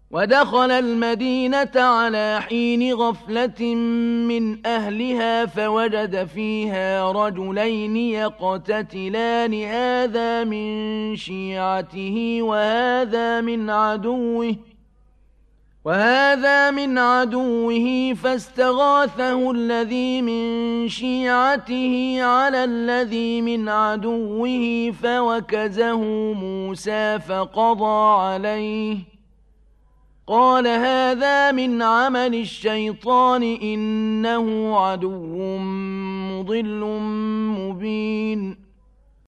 ودخل المدينة على حين غفلة من أهلها فوجد فيها رجلين يقتتلان هذا من شيعته وهذا من عدوه فاستغاثه الذي من شيعته على الذي من عدوه فوكزه موسى فقضى عليه قال هذا من عمل الشيطان إنه عدو مضل مبين